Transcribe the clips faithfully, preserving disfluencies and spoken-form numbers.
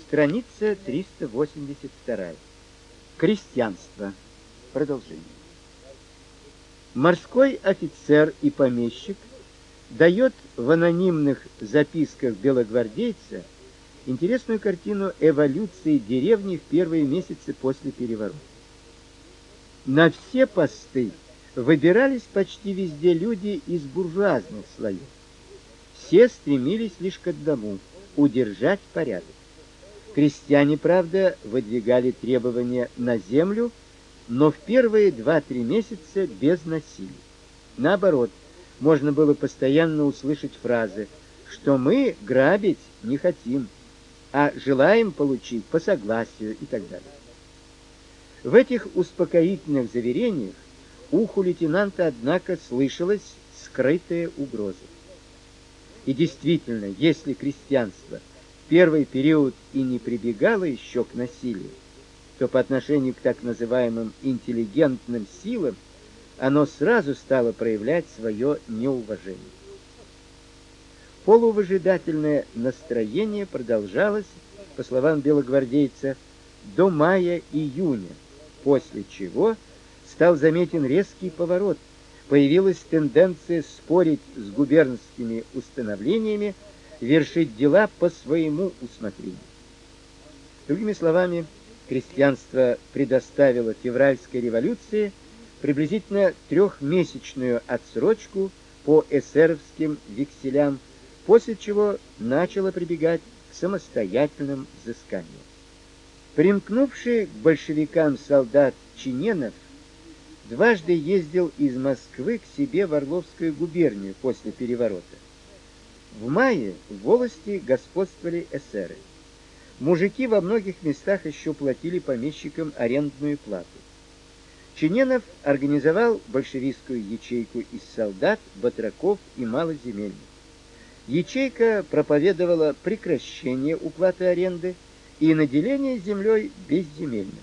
Страница триста восемьдесят два. Крестьянство. Продолжение. Морской офицер и помещик дает в анонимных записках белогвардейца интересную картину эволюции деревни в первые месяцы после переворота. На все посты выбирались почти везде люди из буржуазных слоев. Все стремились лишь к одному — удержать порядок. Крестьяне, правда, выдвигали требования на землю, но в первые два-три месяца без насилия. Наоборот, можно было постоянно услышать фразы, что мы грабить не хотим, а желаем получить по согласию и так далее. В этих успокоительных заверениях уху лейтенанта, однако, слышалась скрытая угроза. И действительно, если крестьянство в первый период и не прибегало еще к насилию, то по отношению к так называемым интеллигентным силам оно сразу стало проявлять свое неуважение. Полувыжидательное настроение продолжалось, по словам белогвардейца, до мая-июня, после чего стал заметен резкий поворот. Появилась тенденция спорить с губернскими установлениями, вершить дела по своему усмотрению. Другими словами, крестьянство предоставило февральской революции приблизительно трехмесячную отсрочку по эсеровским векселям, после чего начало прибегать к самостоятельным взысканиям. Примкнувший к большевикам солдат Чиненов дважды ездил из Москвы к себе в Орловскую губернию после переворота. В мае в волости господствовали эсеры. Мужики во многих местах еще платили помещикам арендную плату. Чиненов организовал большевистскую ячейку из солдат, батраков и малоземельных. Ячейка проповедовала прекращение уплаты аренды и наделение землей безземельных.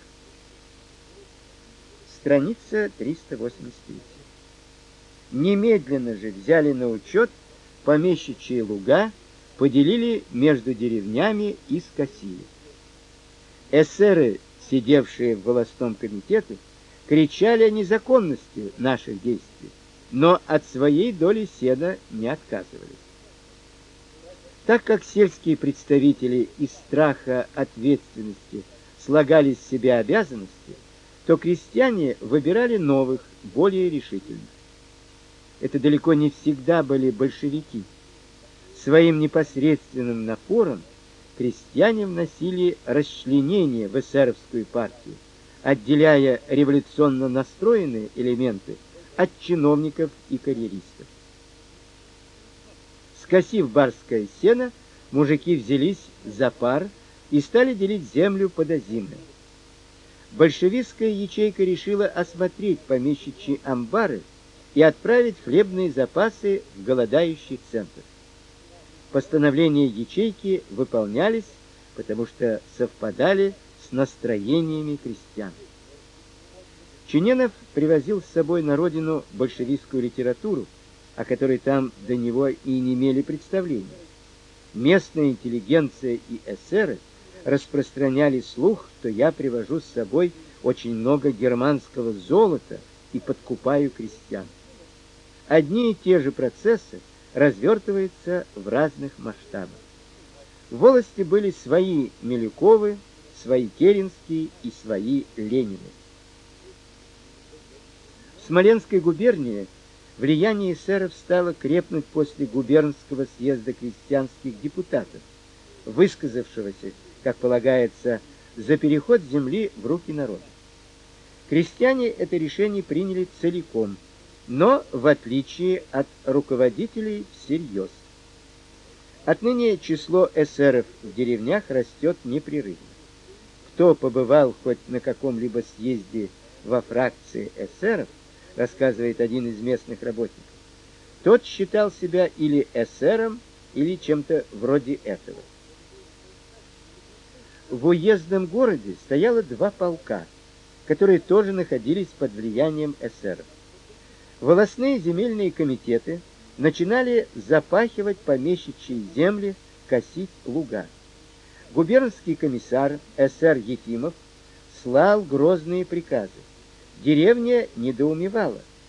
Страница триста восемьдесят три. Немедленно же взяли на учет помещичьи луга, поделили между деревнями и скосили. Эсеры, сидевшие в волостном комитете, кричали о незаконности наших действий, но от своей доли сена не отказывались. Так как сельские представители из страха ответственности слагали с себя обязанности, то крестьяне выбирали новых, более решительных. Это далеко не всегда были большевики. Своим непосредственным напором крестьяне вносили расчленение в эсеровскую партию, отделяя революционно настроенные элементы от чиновников и карьеристов. Скосив барское сено, мужики взялись за пар и стали делить землю подозимно. Большевистская ячейка решила осмотреть помещичьи амбары и отправить хлебные запасы в голодающий центр. Постановления ячейки выполнялись, потому что совпадали с настроениями крестьян. Чиненов привозил с собой на родину большевистскую литературу, о которой там до него и не имели представления. Местная интеллигенция и эсеры распространяли слух, что я привожу с собой очень много германского золота и подкупаю крестьян. Одни и те же процессы развертываются в разных масштабах. В волости были свои Милюковы, свои Керенские и свои Ленины. В Смоленской губернии влияние эсеров стало крепнуть после губернского съезда крестьянских депутатов, высказавшегося, как полагается, за переход земли в руки народа. Крестьяне это решение приняли целиком, но в отличие от руководителей всерьез. Отныне число эсеров в деревнях растет непрерывно. Кто побывал хоть на каком-либо съезде во фракции эсеров, рассказывает один из местных работников, тот считал себя или эсером, или чем-то вроде этого. В уездном городе стояло два полка, которые тоже находились под влиянием эсеров. Волостные земельные комитеты начинали запахивать помещичьи земли, косить луга. Губернский комиссар эс-эр Ефимов слал грозные приказы. Деревня недоумевала.